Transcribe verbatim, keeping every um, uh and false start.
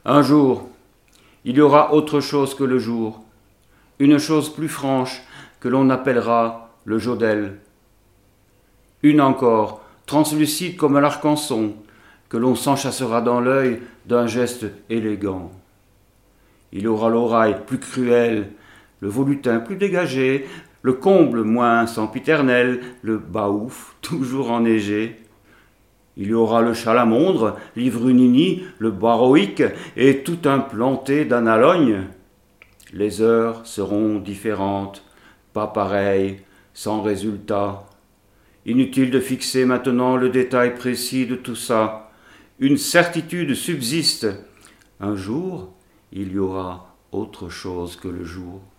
Un jour, il y aura autre chose que le jour, une chose plus franche que l'on appellera le Jodel. Une encore, translucide comme l'arcançon, que l'on s'enchâssera dans l'œil d'un geste élégant. Il y aura l'oreille plus cruelle, le volutin plus dégagé, le comble moins sempiternel, le baouf toujours enneigé. Il y aura le chalamondre, l'ivrunini, le baroïque et tout un planté d'analogne. Les heures seront différentes, pas pareilles, sans résultat. Inutile de fixer maintenant le détail précis de tout ça. Une certitude subsiste. Un jour, il y aura autre chose que le jour.